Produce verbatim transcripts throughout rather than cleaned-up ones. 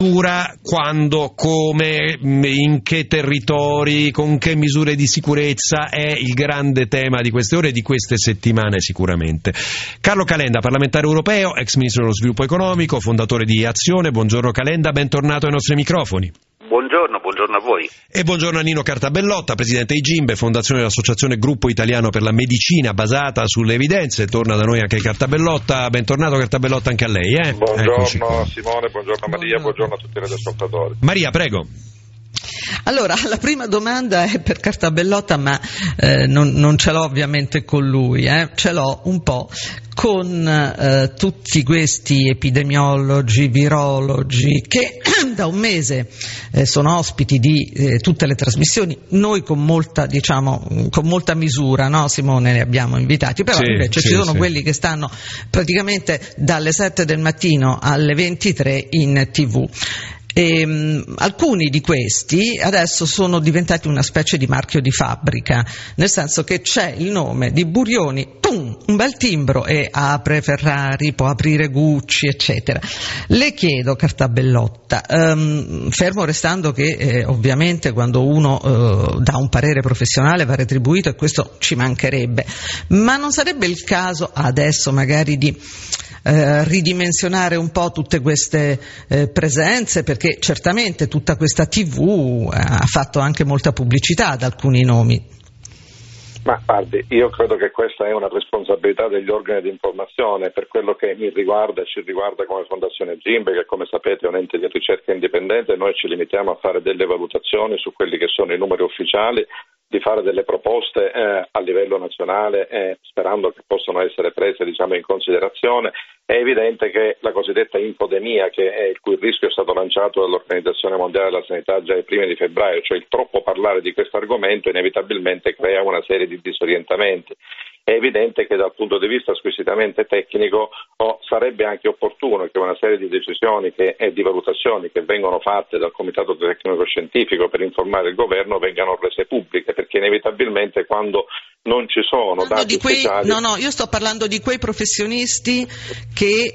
Quando, come, in che territori, con che misure di sicurezza è il grande tema di queste ore e di queste settimane sicuramente. Carlo Calenda, parlamentare europeo, ex ministro dello sviluppo economico, fondatore di Azione. Buongiorno Calenda, bentornato ai nostri microfoni. Buongiorno, buongiorno a voi. E buongiorno a Nino Cartabellotta, presidente di Gimbe, fondazione dell'Associazione Gruppo Italiano per la Medicina basata sulle evidenze. Torna da noi anche Cartabellotta. Bentornato Cartabellotta anche a lei. Eh? Buongiorno Simone, buongiorno Maria, buongiorno. buongiorno a tutti i radioascoltatori. Maria, prego. Allora, la prima domanda è per Cartabellotta, ma eh, non, non ce l'ho ovviamente con lui, eh? ce l'ho un po' con eh, tutti questi epidemiologi, virologi che da un mese eh, sono ospiti di eh, tutte le trasmissioni, noi con molta, diciamo, con molta misura, no Simone, ne abbiamo invitati, però sì, invece sì, ci sono sì. quelli che stanno praticamente dalle sette del mattino alle ventitré in tivù. E, um, alcuni di questi adesso sono diventati una specie di marchio di fabbrica, nel senso che c'è il nome di Burioni, pum, un bel timbro e apre Ferrari, può aprire Gucci, eccetera. Le chiedo, Cartabellotta, um, fermo restando che eh, ovviamente quando uno uh, dà un parere professionale va retribuito, e questo ci mancherebbe, ma non sarebbe il caso adesso magari di Eh, ridimensionare un po' tutte queste eh, presenze, perché certamente tutta questa tivù eh, ha fatto anche molta pubblicità ad alcuni nomi. Ma guardi, io credo che questa è una responsabilità degli organi di informazione. Per quello che mi riguarda e ci riguarda come Fondazione Gimbe, che come sapete è un ente di ricerca indipendente, noi ci limitiamo a fare delle valutazioni su quelli che sono i numeri ufficiali, di fare delle proposte eh, a livello nazionale, eh, sperando che possano essere prese diciamo in considerazione. È evidente che la cosiddetta infodemia, che è il cui rischio è stato lanciato dall'Organizzazione Mondiale della Sanità già ai primi di febbraio, cioè il troppo parlare di questo argomento inevitabilmente crea una serie di disorientamenti. È evidente che dal punto di vista squisitamente tecnico oh, sarebbe anche opportuno che una serie di decisioni che, e di valutazioni che vengono fatte dal Comitato Tecnico Scientifico per informare il governo vengano rese pubbliche, perché inevitabilmente quando non ci sono dati quei, ufficiali... No, no, io sto parlando di quei professionisti che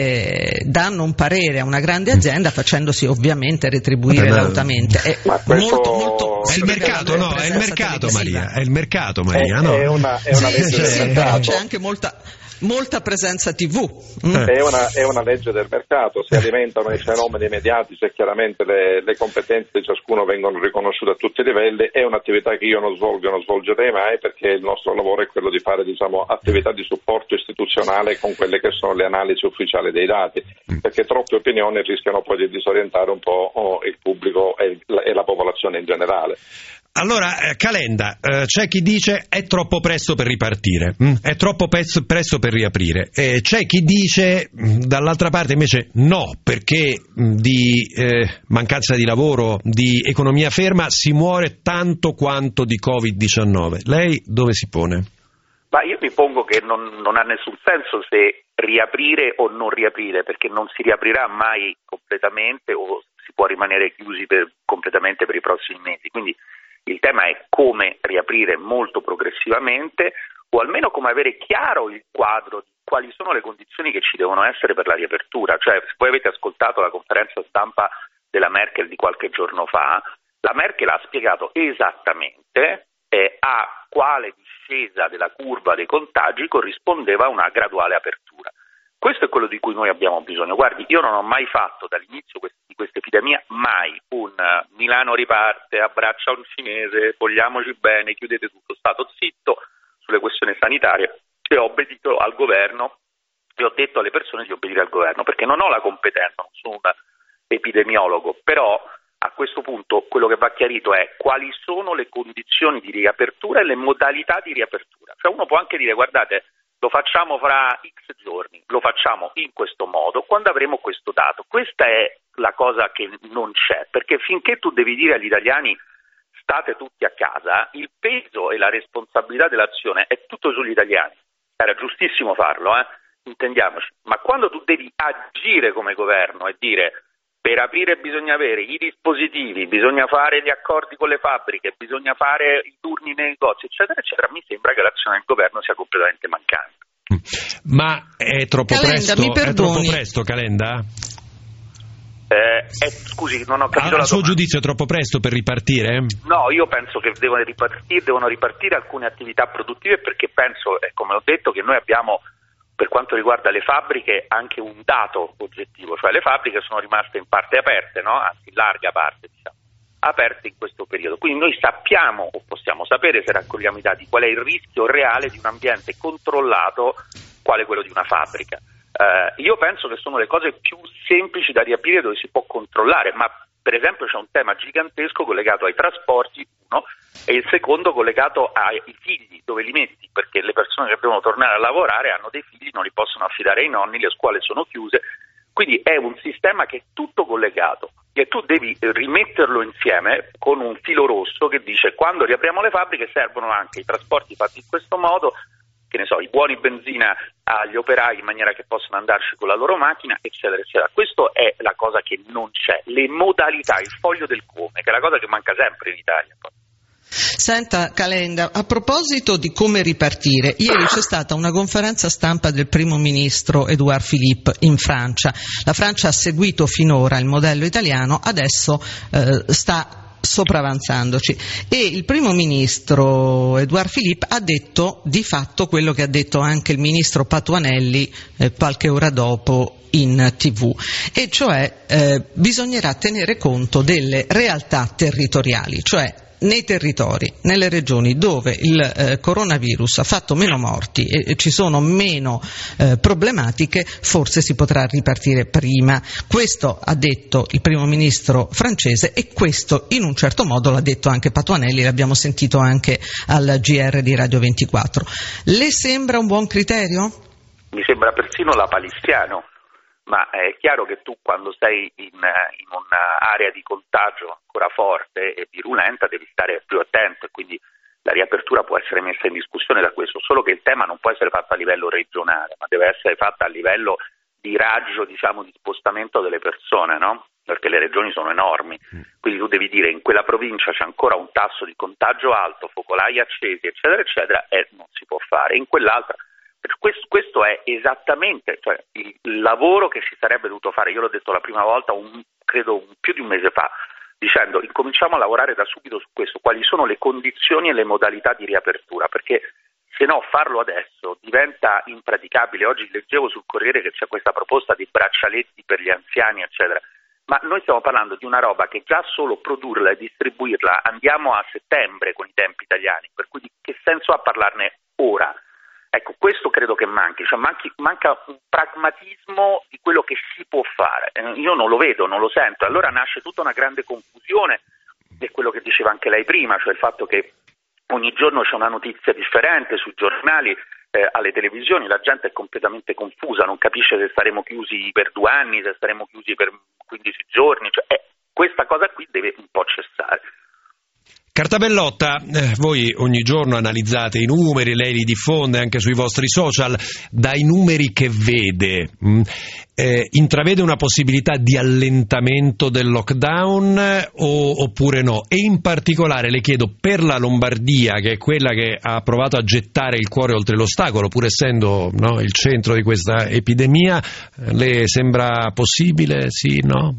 eh, danno un parere a una grande azienda facendosi ovviamente retribuire Vabbè, lautamente. È ma questo... molto, molto... È il mercato, no, è il mercato Maria, è il mercato Maria, è, no? È una, è una sì, legge sì, del sì, mercato. c'è anche molta... molta presenza tivù. Mm. È, una, è una legge del mercato, si alimentano i fenomeni mediatici e chiaramente le, le competenze di ciascuno vengono riconosciute a tutti i livelli. È un'attività che io non svolgo e non svolgerei mai, perché il nostro lavoro è quello di fare diciamo, attività di supporto istituzionale con quelle che sono le analisi ufficiali dei dati, perché troppe opinioni rischiano poi di disorientare un po' oh, il pubblico e la, e la popolazione in generale. Allora, eh, Calenda, eh, c'è chi dice è troppo presto per ripartire, mh? è troppo presto, presto per riaprire, eh, c'è chi dice mh, dall'altra parte invece no, perché mh, di eh, mancanza di lavoro, di economia ferma si muore tanto quanto di covid diciannove. Lei dove si pone? Ma io mi pongo che non, non ha nessun senso se riaprire o non riaprire, perché non si riaprirà mai completamente o si può rimanere chiusi per, completamente per i prossimi mesi, quindi il tema è come riaprire molto progressivamente, o almeno come avere chiaro il quadro di quali sono le condizioni che ci devono essere per la riapertura. Cioè, se voi avete ascoltato la conferenza stampa della Merkel di qualche giorno fa, la Merkel ha spiegato esattamente eh, a quale discesa della curva dei contagi corrispondeva una graduale apertura. Questo è quello di cui noi abbiamo bisogno. Guardi, io non ho mai fatto dall'inizio di questa epidemia mai un Milano riparte, abbraccia un cinese, vogliamoci bene, chiudete tutto, stato zitto sulle questioni sanitarie e ho obbedito al governo e ho detto alle persone di obbedire al governo, perché non ho la competenza, non sono un epidemiologo, però a questo punto quello che va chiarito è quali sono le condizioni di riapertura e le modalità di riapertura. Cioè uno può anche dire guardate, lo facciamo fra X giorni, lo facciamo in questo modo, quando avremo questo dato. Questa è la cosa che non c'è, perché finché tu devi dire agli italiani state tutti a casa, il peso e la responsabilità dell'azione è tutto sugli italiani. Era giustissimo farlo, eh? Intendiamoci, ma quando tu devi agire come governo e dire per aprire bisogna avere i dispositivi, bisogna fare gli accordi con le fabbriche, bisogna fare i turni nei negozi, eccetera, eccetera, mi sembra che l'azione del governo sia completamente mancante. Ma è troppo Calenda, presto? mi È troppo perdoni. presto, Calenda? Eh, eh, scusi, non ho capito. Ah, la il suo domanda. giudizio è troppo presto per ripartire? No, io penso che devono ripartire, devono ripartire alcune attività produttive, perché penso, eh, come ho detto, che noi abbiamo, per quanto riguarda le fabbriche, anche un dato oggettivo, cioè le fabbriche sono rimaste in parte aperte, no? Anzi, in larga parte, diciamo, aperte in questo periodo. Quindi noi sappiamo, o possiamo sapere, se raccogliamo i dati, qual è il rischio reale di un ambiente controllato quale quello di una fabbrica. Uh, io penso che sono le cose più semplici da riaprire, dove si può controllare, ma per esempio c'è un tema gigantesco collegato ai trasporti, uno, e il secondo collegato ai figli, dove li metti, perché le persone che devono tornare a lavorare hanno dei figli, non li possono affidare ai nonni, le scuole sono chiuse, quindi è un sistema che è tutto collegato e tu devi rimetterlo insieme con un filo rosso che dice: quando riapriamo le fabbriche servono anche i trasporti fatti in questo modo, che ne so, i buoni benzina agli operai in maniera che possano andarci con la loro macchina, eccetera, eccetera. Questo è la cosa che non c'è, le modalità, il foglio del come, che è la cosa che manca sempre in Italia. Senta Calenda, a proposito di come ripartire, ieri c'è stata una conferenza stampa del primo ministro Édouard Philippe in Francia. La Francia ha seguito finora il modello italiano, adesso eh, sta sopravanzandoci, e il primo ministro Édouard Philippe ha detto di fatto quello che ha detto anche il ministro Patuanelli eh, qualche ora dopo in tivù, e cioè eh, bisognerà tenere conto delle realtà territoriali, cioè nei territori, nelle regioni dove il eh, coronavirus ha fatto meno morti e, e ci sono meno eh, problematiche, forse si potrà ripartire prima. Questo ha detto il primo ministro francese, e questo in un certo modo l'ha detto anche Patuanelli, l'abbiamo sentito anche al G R di Radio ventiquattro. Le sembra un buon criterio? Mi sembra persino lapalissiano. Ma è chiaro che tu, quando sei in, in un'area di contagio ancora forte e virulenta, devi stare più attento, e quindi la riapertura può essere messa in discussione da questo, solo che il tema non può essere fatto a livello regionale, ma deve essere fatto a livello di raggio, diciamo, di spostamento delle persone, no? Perché le regioni sono enormi, quindi tu devi dire: in quella provincia c'è ancora un tasso di contagio alto, focolai accesi, eccetera, eccetera, e non si può fare. In quell'altra Questo, questo è esattamente, cioè, il, il lavoro che si sarebbe dovuto fare. Io l'ho detto la prima volta, un, credo un, più di un mese fa, dicendo: incominciamo a lavorare da subito su questo, quali sono le condizioni e le modalità di riapertura, perché se no farlo adesso diventa impraticabile. Oggi leggevo sul Corriere che c'è questa proposta di braccialetti per gli anziani, eccetera, ma noi stiamo parlando di una roba che già solo produrla e distribuirla andiamo a settembre con i tempi italiani, per cui che senso ha parlarne ora? Ecco, questo credo che manchi, cioè manchi, manca un pragmatismo di quello che si può fare. Io non lo vedo, non lo sento, allora nasce tutta una grande confusione, è quello che diceva anche lei prima, cioè il fatto che ogni giorno c'è una notizia differente sui giornali, eh, alle televisioni, la gente è completamente confusa, non capisce se staremo chiusi per due anni, se staremo chiusi per quindici giorni, cioè, eh, questa cosa qui deve un po' cessare. Cartabellotta, eh, voi ogni giorno analizzate i numeri, lei li diffonde anche sui vostri social. Dai numeri che vede, mh, eh, intravede una possibilità di allentamento del lockdown o, oppure no? E in particolare le chiedo per la Lombardia, che è quella che ha provato a gettare il cuore oltre l'ostacolo, pur essendo, no, il centro di questa epidemia, le sembra possibile? Sì, no?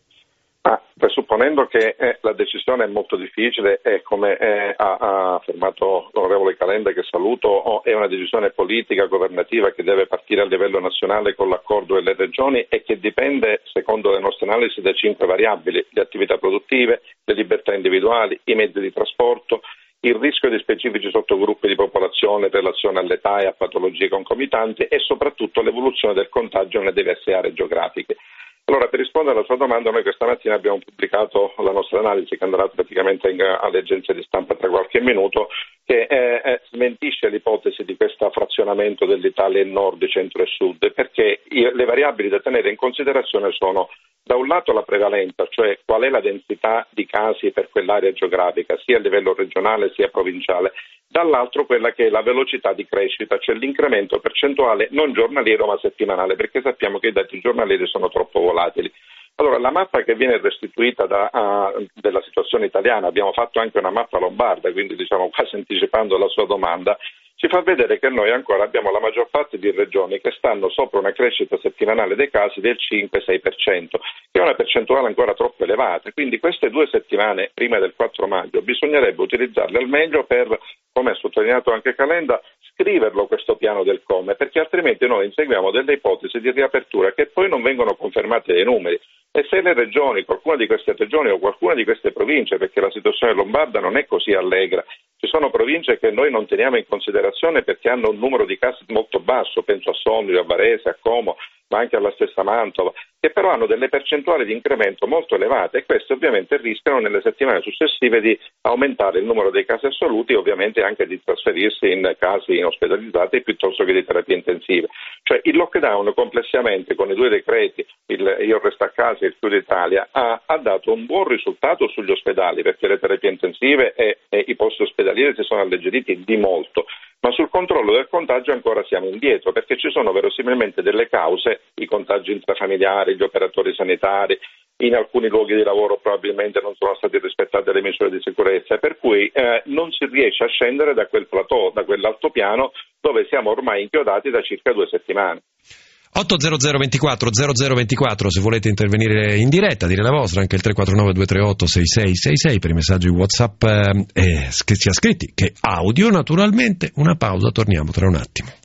Ah, presupponendo che eh, la decisione è molto difficile e, come eh, ha, ha affermato l'onorevole Calenda, che saluto, oh, è una decisione politica, governativa, che deve partire a livello nazionale con l'accordo delle regioni e che dipende, secondo le nostre analisi, da cinque variabili: le attività produttive, le libertà individuali, i mezzi di trasporto, il rischio di specifici sottogruppi di popolazione in relazione all'età e a patologie concomitanti, e soprattutto l'evoluzione del contagio nelle diverse aree geografiche. Allora, per rispondere alla sua domanda, noi questa mattina abbiamo pubblicato la nostra analisi, che andrà praticamente in, alle agenzie di stampa tra qualche minuto, che eh, eh, smentisce l'ipotesi di questo frazionamento dell'Italia in nord, centro e sud, perché le variabili da tenere in considerazione sono, da un lato, la prevalenza, cioè qual è la densità di casi per quell'area geografica, sia a livello regionale sia provinciale, dall'altro quella che è la velocità di crescita, cioè l'incremento percentuale non giornaliero ma settimanale, perché sappiamo che i dati giornalieri sono troppo volatili. Allora, la mappa che viene restituita da, uh, della situazione italiana, abbiamo fatto anche una mappa lombarda, quindi diciamo quasi anticipando la sua domanda, ci fa vedere che noi ancora abbiamo la maggior parte di regioni che stanno sopra una crescita settimanale dei casi del cinque sei per cento, che è una percentuale ancora troppo elevata. Quindi queste due settimane prima del quattro maggio bisognerebbe utilizzarle al meglio per, come ha sottolineato anche Calenda, scriverlo questo piano del come, perché altrimenti noi inseguiamo delle ipotesi di riapertura che poi non vengono confermate dai numeri. E se le regioni, qualcuna di queste regioni o qualcuna di queste province, perché la situazione lombarda non è così allegra, ci sono province che noi non teniamo in considerazione perché hanno un numero di casi molto basso, penso a Sondrio, a Varese, a Como, ma anche alla stessa Mantova, che però hanno delle percentuali di incremento molto elevate e queste ovviamente rischiano nelle settimane successive di aumentare il numero dei casi assoluti e ovviamente anche di trasferirsi in casi ospedalizzati piuttosto che di terapie intensive. Cioè il lockdown complessivamente con i due decreti, il io resto a casa e il chiudo Italia, ha, ha dato un buon risultato sugli ospedali perché le terapie intensive e, e i posti ospedalieri si sono alleggeriti di molto. Ma sul controllo del contagio ancora siamo indietro perché ci sono verosimilmente delle cause, i contagi intrafamiliari, gli operatori sanitari, in alcuni luoghi di lavoro probabilmente non sono state rispettate le misure di sicurezza, per cui eh, non si riesce a scendere da quel plateau, da quell'altopiano dove siamo ormai inchiodati da circa due settimane. otto zero zero ventiquattro zero zero ventiquattro se volete intervenire in diretta, dire la vostra, anche il tre quattro nove due tre otto sei sei sei sei per i messaggi WhatsApp eh, sia scritti che audio naturalmente. Una pausa, torniamo tra un attimo.